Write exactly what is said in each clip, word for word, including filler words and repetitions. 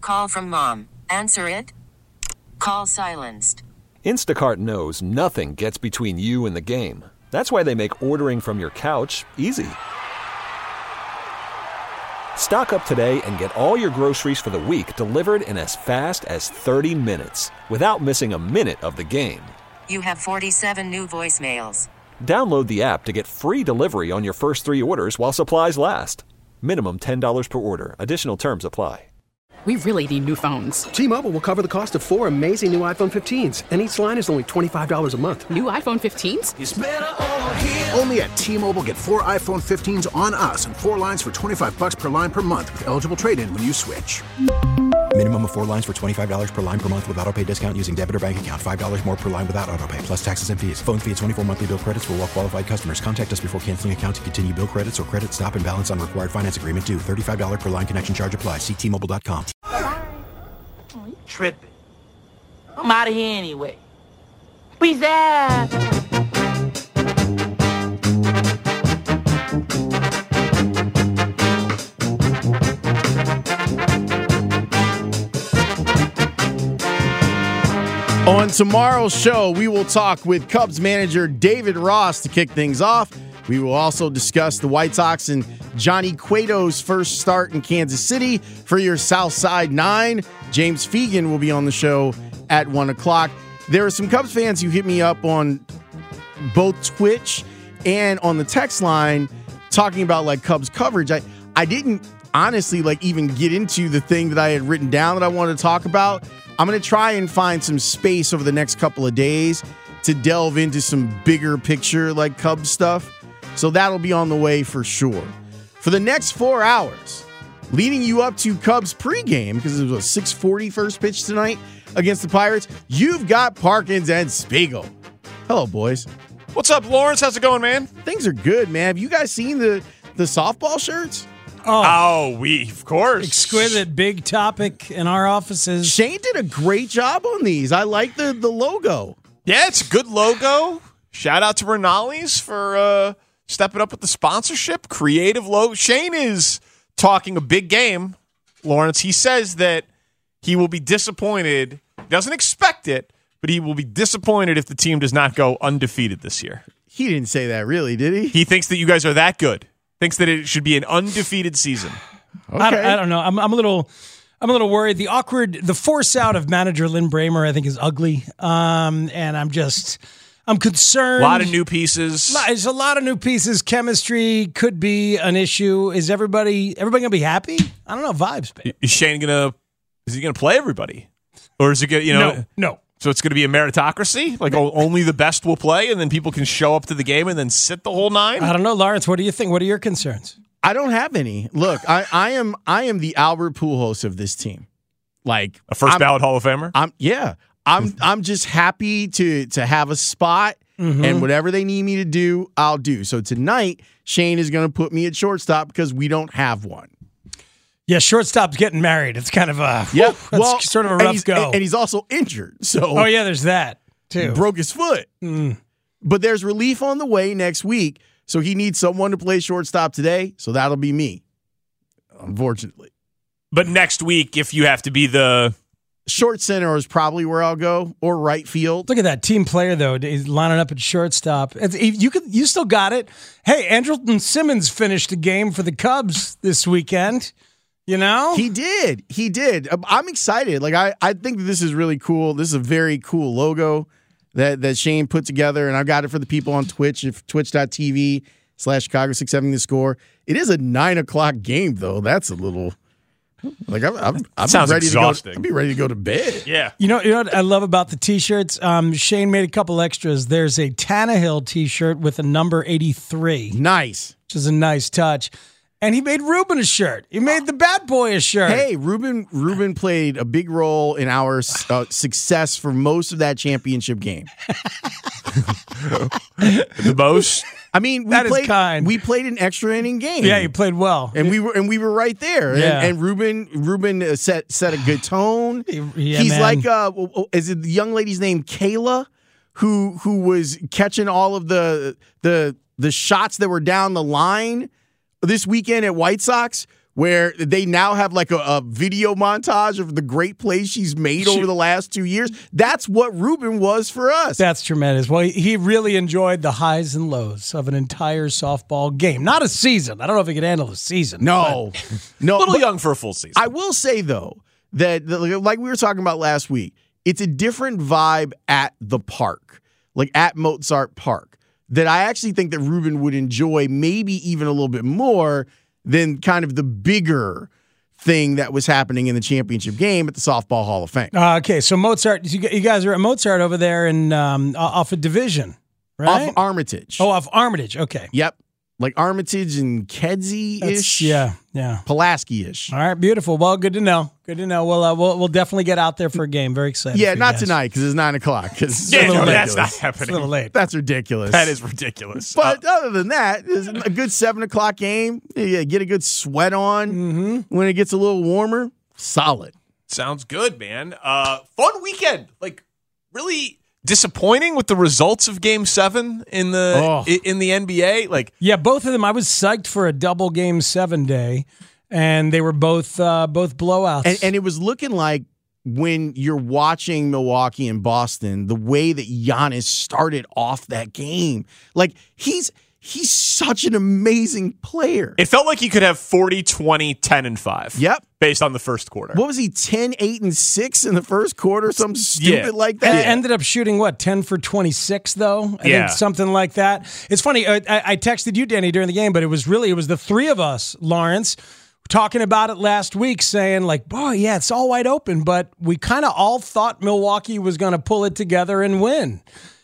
Call from mom. Answer it. Call silenced. Instacart knows nothing gets between you and the game. That's why they make ordering from your couch easy. Stock up today and get all your groceries for the week delivered in as fast as thirty minutes without missing a minute of the game. You have forty-seven new voicemails. Download the app to get free delivery on your first three orders while supplies last. Minimum ten dollars per order. Additional terms apply. We really need new phones. T-Mobile will cover the cost of four amazing new iPhone fifteens, and each line is only twenty-five dollars a month. New iPhone fifteens? It's better over here. Only at T-Mobile, get four iPhone fifteens on us and four lines for twenty-five bucks per line per month with eligible trade-in when you switch. Minimum of four lines for twenty-five dollars per line per month with autopay discount using debit or bank account. five dollars more per line without autopay, plus taxes and fees. Phone fee at twenty-four monthly bill credits for well-qualified customers. Contact us before canceling account to continue bill credits or credit stop and balance on required finance agreement due. thirty-five dollars per line connection charge applies. See T Mobile dot com. Oh, you tripping. I'm out of here anyway. Peace out. On tomorrow's show, we will talk with Cubs manager David Ross to kick things off. We will also discuss the White Sox and Johnny Cueto's first start in Kansas City for your Southside Nine. James Fegan will be on the show at one o'clock. There are some Cubs fans who hit me up on both Twitch and on the text line talking about like Cubs coverage. I, I didn't honestly like even get into the thing that I had written down that I wanted to talk about. I'm going to try and find some space over the next couple of days to delve into some bigger picture like Cubs stuff. So that'll be on the way for sure. For the next four hours, leading you up to Cubs pregame, because it was a six forty first pitch tonight against the Pirates, you've got Parkins and Spiegel. Hello, boys. What's up, Lawrence? How's it going, man? Things are good, man. Have you guys seen the, the softball shirts? Oh, oh, we, of course. Exquisite, big topic in our offices. Shane did a great job on these. I like the, the logo. Yeah, it's a good logo. Shout out to Renali's for uh, stepping up with the sponsorship. Creative logo. Shane is talking a big game, Lawrence. He says that he will be disappointed. He doesn't expect it, but he will be disappointed if the team does not go undefeated this year. He didn't say that, really, did he? He thinks that you guys are that good. Thinks that it should be an undefeated season. Okay. I, don't, I don't know. I'm, I'm a little, I'm a little worried. The awkward, the force out of manager Lynn Bramer, I think, is ugly. Um, and I'm just, I'm concerned. A lot of new pieces. There's a lot of new pieces. Chemistry could be an issue. Is everybody, everybody gonna be happy? I don't know. Vibes, babe. Is Shane gonna? Is he gonna play everybody, or is it gonna? You know, no, no. So it's going to be a meritocracy? Like oh, only the best will play, and then people can show up to the game and then sit the whole nine? I don't know, Lawrence. What do you think? What are your concerns? I don't have any. Look, I, I am I am the Albert Pujols of this team. Like a first I'm, ballot Hall of Famer? I'm yeah. I'm I'm just happy to to have a spot, mm-hmm. and whatever they need me to do, I'll do. So tonight, Shane is going to put me at shortstop because we don't have one. Yeah, shortstop's getting married. It's kind of a yeah, whew, well, sort of a rough and go. And he's also injured. So oh yeah, there's that too. Broke his foot. Mm. But there's relief on the way next week. So he needs someone to play shortstop today. So that'll be me, unfortunately. But next week, if you have to be the short center, is probably where I'll go, or right field. Look at that team player though. He's lining up at shortstop. It's, you could, you still got it. Hey, Andrelton Simmons finished a game for the Cubs this weekend. You know? He did. He did. I'm excited. Like, I, I think this is really cool. This is a very cool logo that, that Shane put together, and I've got it for the people on Twitch, if twitch.tv slash Chicago six seventy The Score. It is a nine o'clock game, though. That's a little... Like, I'm, I'm, I'm Sounds ready exhausting. to go. I'll be ready to go to bed. Yeah. You know, you know what I love about the T-shirts? Um, Shane made a couple extras. There's a Tannehill T-shirt with a number eighty-three. Nice. Which is a nice touch. And he made Ruben a shirt. He made the Bat Boy a shirt. Hey, Ruben Ruben played a big role in our uh, success for most of that championship game. The most? I mean, we that played, is kind. We played an extra inning game. Yeah, you played well, and we were and we were right there. Yeah. And, and Ruben Ruben set set a good tone. Yeah, He's man. like, uh, is it the young lady's name Kayla, who who was catching all of the the the shots that were down the line this weekend at White Sox? where they now have like a, a video montage of the great plays she's made over the last two years. That's what Ruben was for us. That's tremendous. Well, he really enjoyed the highs and lows of an entire softball game. Not a season. I don't know if he could handle a season. No. no. A little young for a full season. I will say, though, that like we were talking about last week, it's a different vibe at the park, like at Mozart Park, that I actually think that Ruben would enjoy maybe even a little bit more than kind of the bigger thing that was happening in the championship game at the Softball Hall of Fame. Uh, okay, so Mozart, you guys are at Mozart over there in um, off of Division, right? Off Armitage. Oh, off Armitage, okay. Yep. Like Armitage and Kedzie-ish. Yeah, yeah. Pulaski-ish. All right, beautiful. Well, good to know. Good to know. We'll, uh, we'll, we'll definitely get out there for a game. Very excited. Yeah, for not guys. tonight because it's nine o'clock. Cause yeah, no, that's not happening. It's a little late. That's ridiculous. That is ridiculous. But uh, other than that, it's a good seven o'clock game. You get a good sweat on mm-hmm. when it gets a little warmer. Solid. Sounds good, man. Uh, fun weekend. Like, really disappointing with the results of Game Seven in the Oh. in the N B A. Like, yeah, both of them. I was psyched for a double Game Seven day, and they were both uh, both blowouts. And, and it was looking like when you're watching Milwaukee and Boston, the way that Giannis started off that game, like he's he's such an amazing player. it felt like he could have forty, twenty, ten, and five. Yep. Based on the first quarter. What was he, ten, eight, and six in the first quarter? Something stupid Yeah. like And that? ended up shooting, what, ten for twenty-six, though? I Yeah. think something like that. It's funny, uh, I, I texted you, Danny, during the game, but it was really, it was the three of us, Lawrence, talking about it last week, saying, like, boy, yeah, it's all wide open, but we kind of all thought Milwaukee was going to pull it together and win.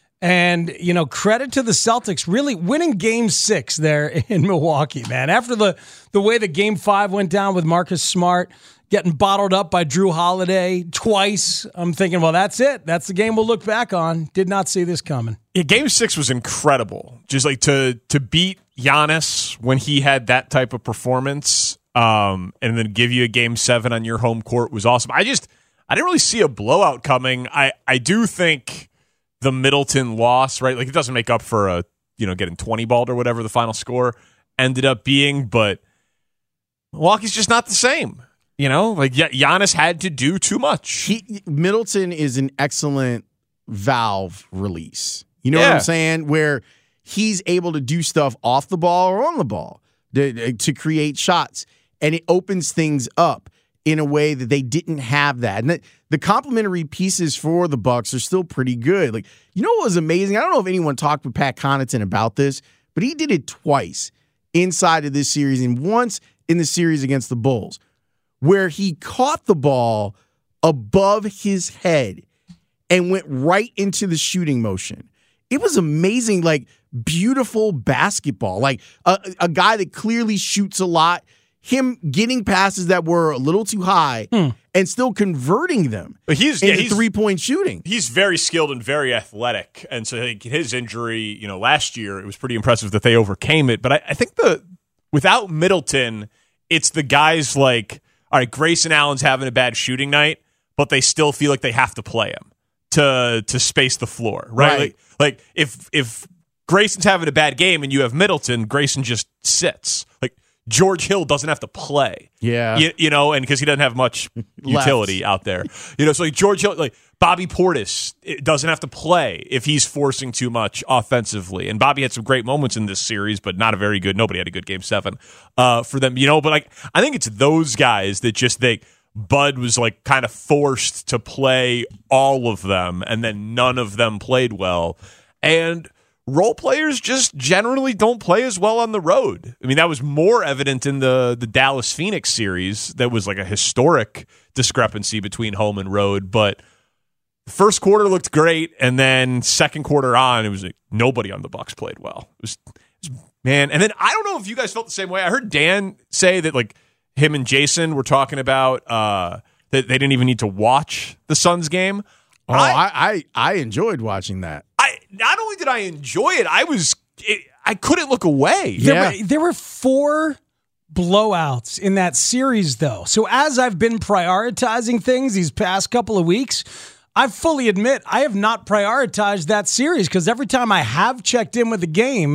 And, you know, credit to the Celtics really winning game six there in Milwaukee, man. After the, the way the game five went down with Marcus Smart getting bottled up by Drew Holiday twice, I'm thinking, well, that's it. That's the game we'll look back on. Did not see this coming. Yeah, game six was incredible. Just like to to beat Giannis when he had that type of performance, um, and then give you a game seven on your home court was awesome. I just I didn't really see a blowout coming. I, I do think the Middleton loss, right? Like it doesn't make up for a you know getting twenty balled or whatever the final score ended up being, but Milwaukee's just not the same. You know, like Giannis had to do too much. He, Middleton is an excellent valve release. You know Yeah. what I'm saying? Where he's able to do stuff off the ball or on the ball to, to create shots, and it opens things up in a way that they didn't have that. And that, the complementary pieces for the Bucks are still pretty good. Like, you know what was amazing? I don't know if anyone talked with Pat Connaughton about this, but he did it twice inside of this series and once in the series against the Bulls, where he caught the ball above his head and went right into the shooting motion. It was amazing, like beautiful basketball, like a, a guy that clearly shoots a lot, him getting passes that were a little too high Hmm. and still converting them But he's into yeah, he's, three-point shooting. He's very skilled and very athletic, and so I think his injury, you know, last year it was pretty impressive that they overcame it. But I, I think the without Middleton, it's the guys like, all right, Grayson Allen's having a bad shooting night, but they still feel like they have to play him to to space the floor, right? Right. Like, like if if Grayson's having a bad game and you have Middleton, Grayson just sits. Like George Hill doesn't have to play. Yeah. You, you know, and because he doesn't have much utility out there. You know, so like George Hill, like Bobby Portis it doesn't have to play if he's forcing too much offensively. And Bobby had some great moments in this series, but not a very good, nobody had a good game seven uh, for them, you know, but like, I think it's those guys that just think Bud was like kind of forced to play all of them and then none of them played well. And role players just generally don't play as well on the road. I mean, that was more evident in the the Dallas Phoenix series. That was like a historic discrepancy between home and road. But the first quarter looked great, and then second quarter on, it was like nobody on the Bucks played well. It was, it was man. And then I don't know if you guys felt the same way. I heard Dan say that like him and Jason were talking about uh, that they didn't even need to watch the Suns game. Oh, I, I, I enjoyed watching that. I not only did I enjoy it, I was it, I couldn't look away. There, Yeah. were, there were four blowouts in that series, though. So as I've been prioritizing things these past couple of weeks, I fully admit I have not prioritized that series because every time I have checked in with the game,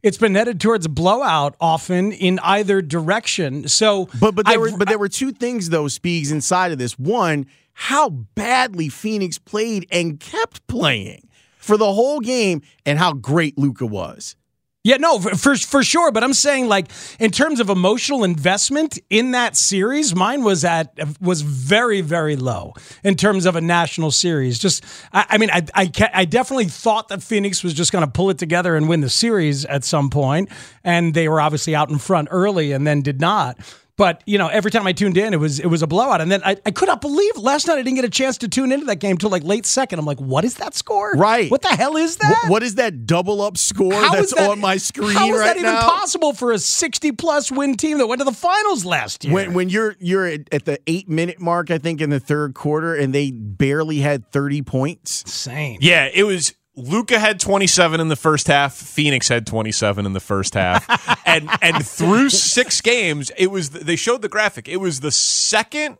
it's been headed towards a blowout often in either direction. So, but but there I've, were but there were two things though, Speaks, inside of this. One, how badly Phoenix played and kept playing for the whole game, and how great Luka was. Yeah, no, for for sure. But I'm saying, like, in terms of emotional investment in that series, mine was at was very, very low in terms of a national series. Just, I, I mean, I, I I definitely thought that Phoenix was just going to pull it together and win the series at some point, and they were obviously out in front early and then did not. But, you know, every time I tuned in, it was it was a blowout. And then I, I could not believe last night I didn't get a chance to tune into that game until like late second. I'm like, what is that score? Right. What the hell is that? What, what is that double up score how that's that, on my screen How is right that even now? possible for a sixty plus win team that went to the finals last year? When when you're you're at, at the eight minute mark, I think, in the third quarter, and they barely had thirty points. Insane. Yeah, it was. Luka had twenty-seven in the first half. Phoenix had twenty-seven in the first half, and and through six games, it was. They showed the graphic. It was the second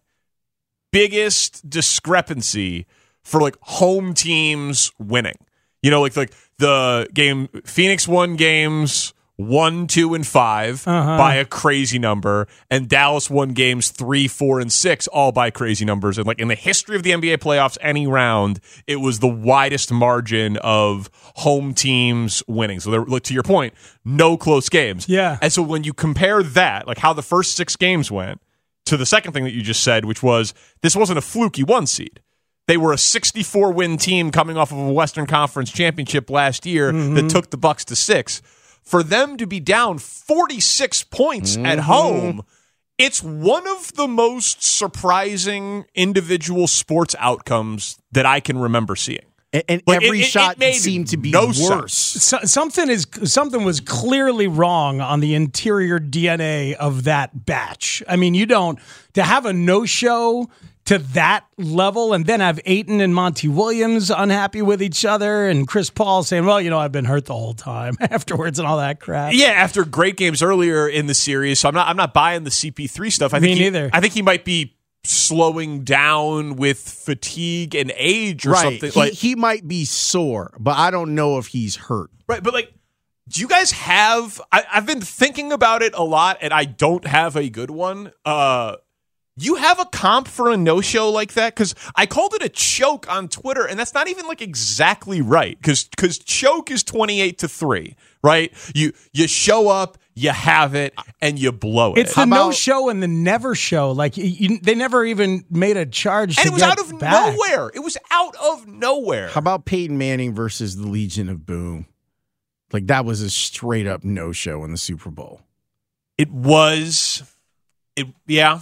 biggest discrepancy for like home teams winning. You know, like like the game Phoenix won games one, two, and five uh-huh. by a crazy number, and Dallas won games three, four, and six all by crazy numbers. And like in the history of the N B A playoffs, any round, it was the widest margin of home teams winning. So there, like, to your point, no close games. Yeah. And so when you compare that, like how the first six games went, to the second thing that you just said, which was this wasn't a fluky one seed. They were a sixty-four win team coming off of a Western Conference championship last year mm-hmm. that took the Bucks to six. For them to be down forty-six points mm-hmm. at home, it's one of the most surprising individual sports outcomes that I can remember seeing. And, and like every it, it, shot it seemed to be no worse. So, something is something was clearly wrong on the interior D N A of that batch. I mean, you don't to have a no-show to that level, and then have Ayton and Monty Williams unhappy with each other, and Chris Paul saying, well, you know, I've been hurt the whole time afterwards and all that crap. Yeah, after great games earlier in the series. So I'm not I'm not buying the C P three stuff. I Me think he, neither. I think he might be slowing down with fatigue and age or right. something. He, like he might be sore, but I don't know if he's hurt. Right, but like, do you guys have I, I've been thinking about it a lot, and I don't have a good one. Uh You have a comp for a no-show like that? Because I called it a choke on Twitter, and that's not even like exactly right. Because because choke is twenty-eight to three, right? You you show up, you have it, and you blow it. It's the no-show and the never show. Like you, you, they never even made a charge. And to it was get out of back. nowhere. It was out of nowhere. How about Peyton Manning versus the Legion of Boom? Like that was a straight up no-show in the Super Bowl. It was. It yeah.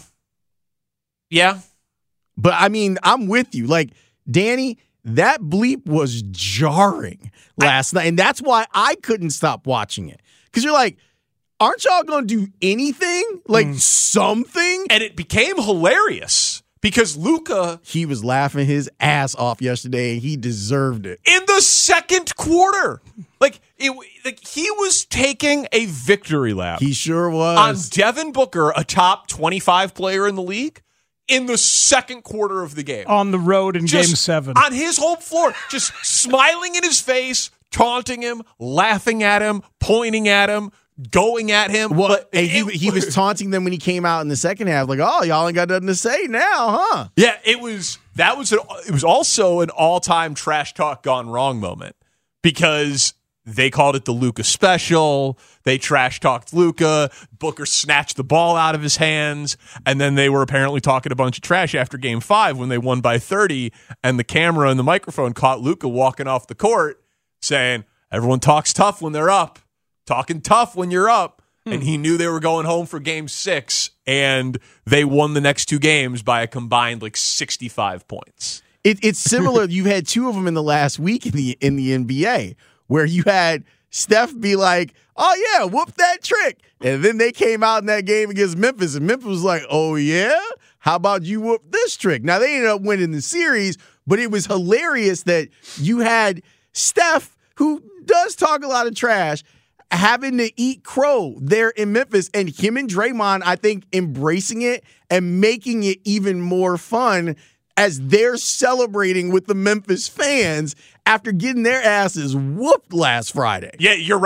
Yeah. But I mean, I'm with you. Like, Danny, that bleep was jarring last I, night. And that's why I couldn't stop watching it. Because you're like, aren't y'all going to do anything? Like mm. something? And it became hilarious because Luka. He was laughing his ass off yesterday and he deserved it. In the second quarter. Like, it, like he was taking a victory lap. He sure was. On Devin Booker, a top twenty-five player in the league. In the second quarter of the game. On the road in just game seven. On his home floor, just smiling in his face, taunting him, laughing at him, pointing at him, going at him. Well, but and he, he was taunting them when he came out in the second half, like, oh, y'all ain't got nothing to say now, huh? Yeah, it was, that was, an, it was also an all-time trash talk gone wrong moment because they called it the Luka special. They trash talked Luka. Booker snatched the ball out of his hands, and then they were apparently talking a bunch of trash after Game Five when they won by thirty. And the camera and the microphone caught Luka walking off the court, saying, "Everyone talks tough when they're up, talking tough when you're up." Hmm. And he knew they were going home for Game Six, and they won the next two games by a combined like sixty-five points. It, it's similar. You've had two of them in the last week in the in the N B A. Where you had Steph be like, oh, yeah, whoop that trick. And then they came out in that game against Memphis, and Memphis was like, oh, yeah? How about you whoop this trick? Now, they ended up winning the series, but it was hilarious that you had Steph, who does talk a lot of trash, having to eat crow there in Memphis, and him and Draymond, I think, embracing it and making it even more fun as they're celebrating with the Memphis fans after getting their asses whooped last Friday. Yeah, you're right.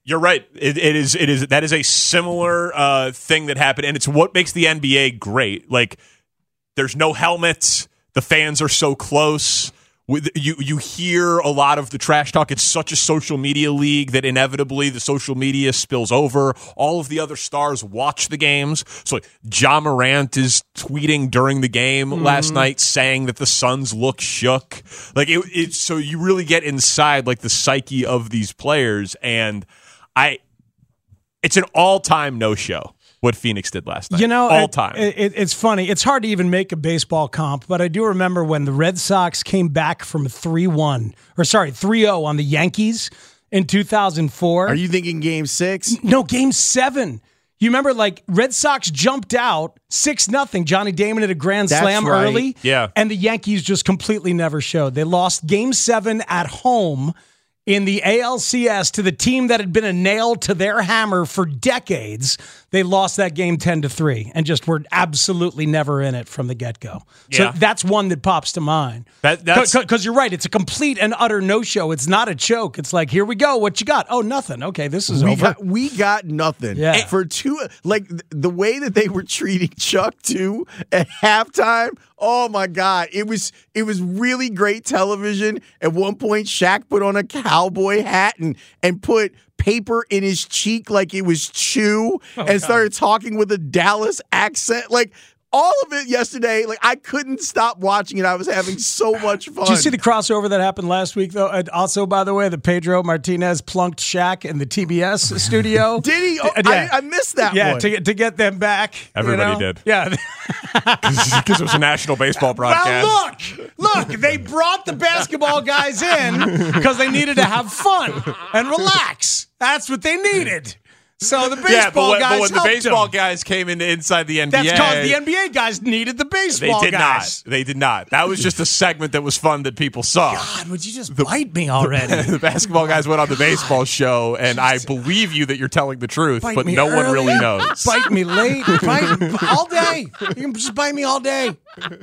You're right. It, it is. It is. That is a similar uh, thing that happened, and it's what makes the N B A great. Like, there's no helmets. The fans are so close. With, you you hear a lot of the trash talk. It's such a social media league that inevitably the social media spills over. All of the other stars watch the games. So like, Ja Morant is tweeting during the game mm-hmm. last night saying that the Suns look shook. Like it, it. So you really get inside like the psyche of these players, and I. It's an all-time no-show. What Phoenix did last night. You know, all it, time. It, it's funny. It's hard to even make a baseball comp, but I do remember when the Red Sox came back from three one, or sorry, three oh on the Yankees in two thousand four. Are you thinking game six? No, game seven. You remember, like, Red Sox jumped out six nothing. Johnny Damon had a grand That's slam right. early. Yeah. And the Yankees just completely never showed. They lost game seven at home in the A L C S to the team that had been a nail to their hammer for decades. They lost that game ten to three and just were absolutely never in it from the get-go. Yeah. So that's one that pops to mind. That, that's Because you're right. It's a complete and utter no-show. It's not a choke. It's like, here we go. What you got? Oh, nothing. Okay, this is we over. Got, we got nothing. Yeah. For two, like the way that they were treating Chuck too at halftime. Oh my God. It was it was really great television. At one point, Shaq put on a cowboy hat and and put paper in his cheek like it was chew oh, and God. started talking with a Dallas accent. Like all of it yesterday, like I couldn't stop watching it. I was having so much fun. Did you see the crossover that happened last week, though? And also, by the way, that Pedro Martinez plunked Shaq in the T B S studio. Did he? Oh, yeah. I, I missed that yeah, one. to, to get them back. Everybody you know? did. Yeah. Because it was a national baseball broadcast. Well, look, look, they brought the basketball guys in because they needed to have fun and relax. That's what they needed. So the baseball yeah, but when, guys but when the baseball them. guys came into inside the N B A, that's because the N B A guys needed the baseball they did guys. not. They did not. That was just a segment that was fun that people saw. God, would you just the, bite me already? The, the basketball guys went on the baseball show, and I believe you that you're telling the truth, bite but no early, one really knows. Bite me late, bite all day. You can just bite me all day.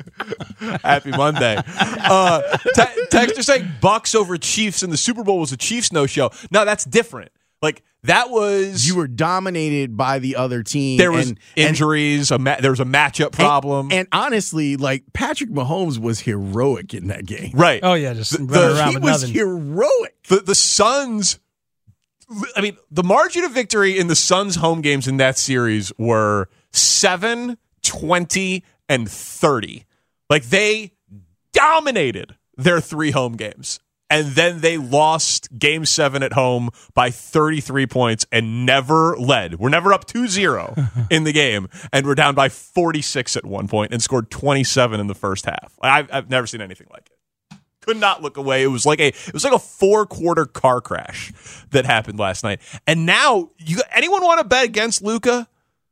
Happy Monday. Uh, te- Texter saying Bucks over Chiefs in the Super Bowl was a Chiefs no-show. No, that's different. Like, that was... You were dominated by the other team. There was and, injuries. And, a ma- there was a matchup problem. And, and honestly, like, Patrick Mahomes was heroic in that game. Right. Oh, yeah, just the, running the, around He with was nothing. heroic. The, the Suns... I mean, the margin of victory in the Suns' home games in that series were seven, twenty, and thirty. Like, they dominated their three home games. And then they lost game seven at home by thirty-three points and never led. We're never up two zero in the game. And we're down by forty-six at one point and scored twenty-seven in the first half. I've, I've never seen anything like it. Could not look away. It was like a it was like a four-quarter car crash that happened last night. And now, you anyone want to bet against Luka?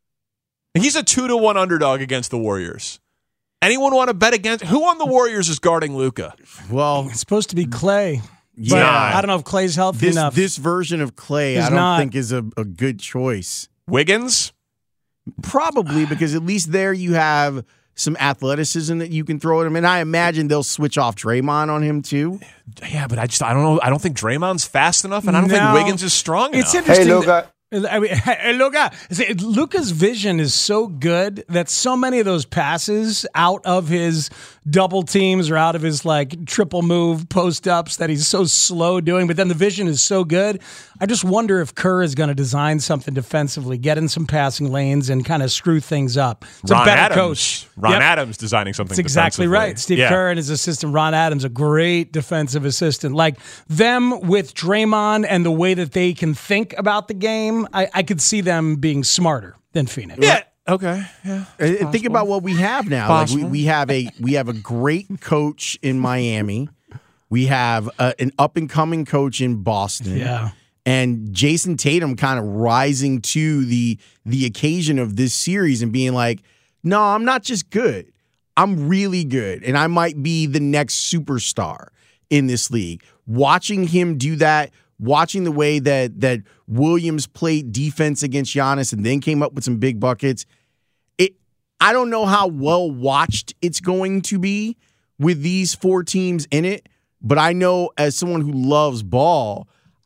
He's a two to one underdog against the Warriors. Anyone want to bet against? Who on the Warriors is guarding Luka? Well, it's supposed to be Clay. Yeah. But I don't know if Clay's healthy this, enough. This version of Clay, He's I don't not. think is a, a good choice. Wiggins? Probably, because at least there you have some athleticism that you can throw at him. And I imagine they'll switch off Draymond on him, too. Yeah, but I just, I don't know. I don't think Draymond's fast enough, and I don't No. think Wiggins is strong It's enough. interesting. Hey, that- Luka. I mean, hey, Luka. See, Luka's vision is so good that so many of those passes out of his double teams or out of his like triple move post ups that he's so slow doing, but then the vision is so good. I just wonder if Kerr is going to design something defensively, get in some passing lanes, and kind of screw things up. It's Ron a better Adams. coach. Ron Yep. Adams designing something. That's exactly defensively. right. Steve Yeah. Kerr and his assistant Ron Adams, a great defensive assistant. Like them with Draymond and the way that they can think about the game, I, I could see them being smarter than Phoenix. Yeah. Okay. Yeah. And think about what we have now. Like we, Possible. we have a we have a great coach in Miami. We have a, an up and coming coach in Boston. Yeah. And Jason Tatum kind of rising to the the occasion of this series and being like, no, I'm not just good. I'm really good. And I might be the next superstar in this league. Watching him do that, watching the way that that Williams played defense against Giannis and then came up with some big buckets, it I don't know how well watched it's going to be with these four teams in it, but I know as someone who loves ball,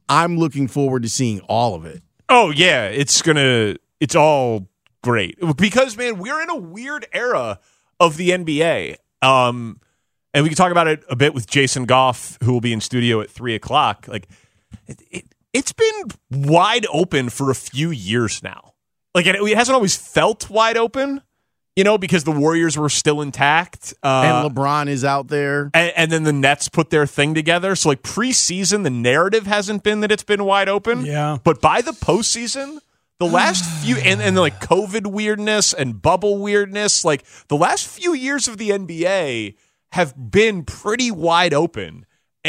I'm looking forward to seeing all of it. Oh yeah, it's gonna. It's all great because man, we're in a weird era of the N B A. Um, and we can talk about it a bit with Jason Goff, who will be in studio at three o'clock. Like, it, it, it's been wide open for a few years now. Like, it, it hasn't always felt wide open, you know, because the Warriors were still intact. Uh, and LeBron is out there. And, and then the Nets put their thing together. So, like, preseason, the narrative hasn't been that it's been wide open. Yeah. But by the postseason, the last few, and, and like COVID weirdness and bubble weirdness, like the last few years of the N B A have been pretty wide open.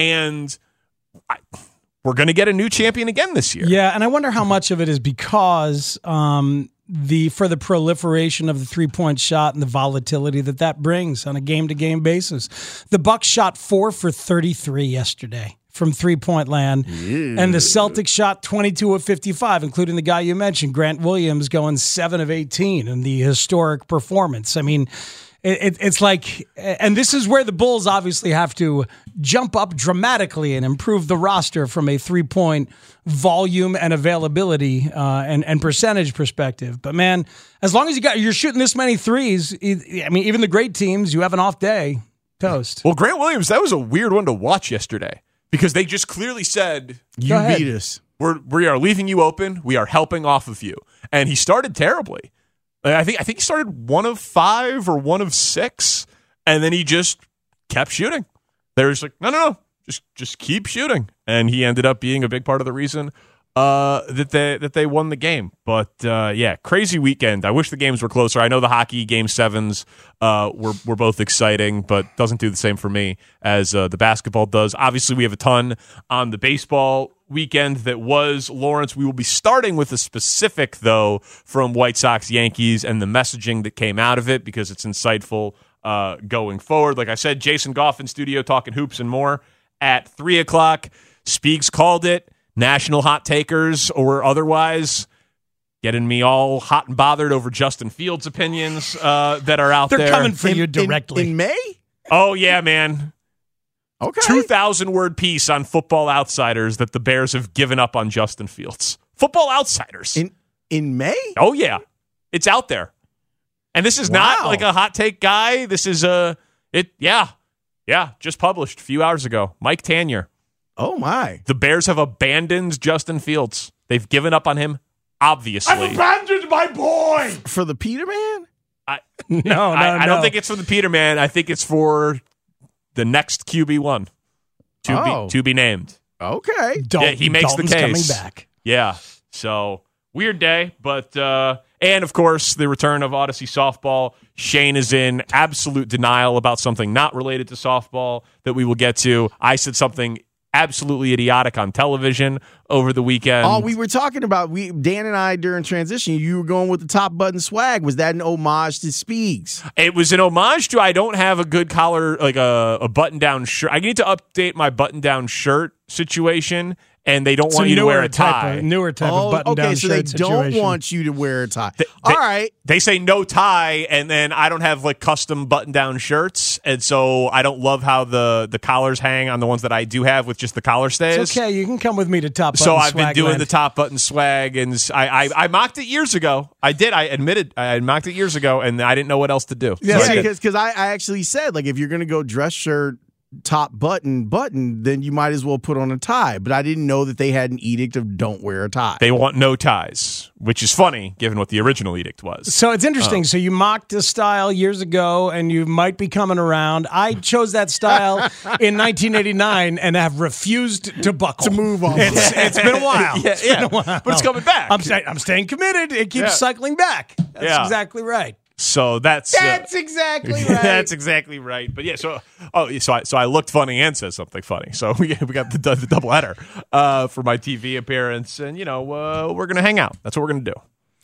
And I, we're going to get a new champion again this year. Yeah, and I wonder how much of it is because um, the for the proliferation of the three-point shot and the volatility that that brings on a game-to-game basis. The Bucks shot four for thirty-three yesterday from three-point land, yeah. and the Celtics shot twenty-two of fifty-five, including the guy you mentioned, Grant Williams, going seven of eighteen in the historic performance. I mean, it, it, it's like, and this is where the Bulls obviously have to jump up dramatically and improve the roster from a three-point volume and availability uh, and, and percentage perspective. But man, as long as you got, you're shooting this many threes, I mean, even the great teams, you have an off day, toast. Well, Grant Williams, that was a weird one to watch yesterday. Because they just clearly said, you beat us. We're, we are leaving you open. We are helping off of you. And he started terribly. I think I think he started one of five or one of six. And then he just kept shooting. They were just like, no, no, no. Just just keep shooting. And he ended up being a big part of the reason uh, that they that they won the game. But, uh, yeah, crazy weekend. I wish the games were closer. I know the hockey game sevens uh, were, were both exciting, but doesn't do the same for me as uh, the basketball does. Obviously, we have a ton on the baseball weekend that was. Lawrence, we will be starting with a specific, though, from White Sox Yankees and the messaging that came out of it because it's insightful uh, going forward. Like I said, Jason Goff in studio talking hoops and more at three o'clock. Speaks called it. National hot takers or otherwise getting me all hot and bothered over Justin Fields opinions uh, that are out They're there. They're coming for in, you directly. In, in May? Oh, yeah, man. Okay. two thousand word piece on Football Outsiders that the Bears have given up on Justin Fields. Football Outsiders. In in May? Oh, yeah. It's out there. And this is wow. not like a hot take guy. This is a, it, yeah. Yeah, just published a few hours ago. Mike Tanier. Oh, my. The Bears have abandoned Justin Fields. They've given up on him, obviously. I've abandoned my boy! For the Peterman? I, no, no, I, I no. don't think it's for the Peterman. I think it's for the next Q B one to, oh. be, to be named. Okay. Dal- yeah, he makes Dalton's the case. coming back. Yeah, so weird day, but uh, and of course the return of Odyssey softball. Shane is in absolute denial about something not related to softball that we will get to. I said something absolutely idiotic on television over the weekend. Oh, we were talking about we Dan and I during transition. You were going with the top button swag. Was that an homage to Speaks? It was an homage to I don't have a good collar, like a, a button down shirt. I need to update my button down shirt situation. And they don't so want you to wear a tie. Type of, newer type oh, of button-down okay, so they shirt don't situation. want you to wear a tie. They, All they, right. They say no tie, and then I don't have like custom button-down shirts, and so I don't love how the, the collars hang on the ones that I do have with just the collar stays. It's okay, you can come with me to top button So I've been swag doing land. the top button swag, and I, I I mocked it years ago. I did. I admitted I mocked it years ago, and I didn't know what else to do. Yeah, So I did. because I, I actually said, like, if you're going to go dress shirt, top button, button, then you might as well put on a tie. But I didn't know that they had an edict of don't wear a tie. They want no ties, which is funny given what the original edict was. So it's interesting. Um, so you mocked a style years ago, and you might be coming around. I chose that style in nineteen eighty-nine and have refused to buckle. To move on. It's, it's been a while. yeah, It's yeah. been a while. But it's coming back. I'm, sta- I'm staying committed. It keeps Yeah. cycling back. That's Yeah. exactly right. So that's uh, That's exactly right. that's exactly right. But yeah, so oh, so I so I looked funny and said something funny. So we we got the, the double header uh, for my T V appearance, and you know uh, we're gonna hang out. That's what we're gonna do.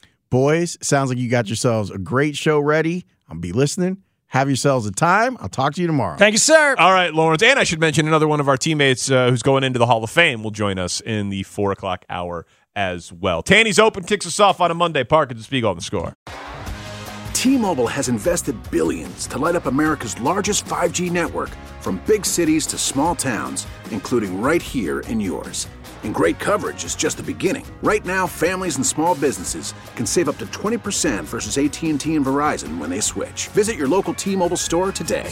Boys, sounds like you got yourselves a great show ready. I'll be listening. Have yourselves a time. I'll talk to you tomorrow. Thank you, sir. All right, Lawrence, and I should mention another one of our teammates uh, who's going into the Hall of Fame will join us in the four o'clock hour as well. Tanny's Open kicks us off on a Monday. Park at the Spiegel on the Score. T-Mobile has invested billions to light up America's largest five G network, from big cities to small towns, including right here in yours. And great coverage is just the beginning. Right now, families and small businesses can save up to twenty percent versus A T and T and Verizon when they switch. Visit your local T-Mobile store today.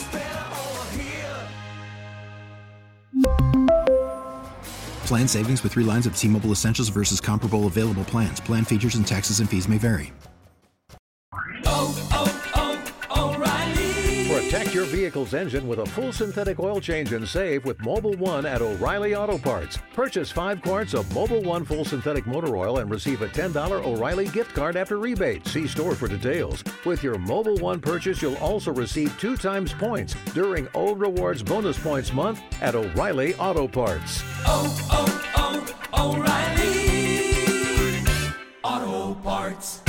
Plan savings with three lines of T-Mobile Essentials versus comparable available plans. Plan features and taxes and fees may vary. Oh, oh, oh, O'Reilly. Protect your vehicle's engine with a full synthetic oil change and save with Mobil one at O'Reilly Auto Parts. Purchase five quarts of Mobil one full synthetic motor oil and receive a ten dollars O'Reilly gift card after rebate. See store for details. With your Mobil one purchase, you'll also receive two times points during O Rewards Bonus Points Month at O'Reilly Auto Parts. Oh, oh, oh, O'Reilly Auto Parts.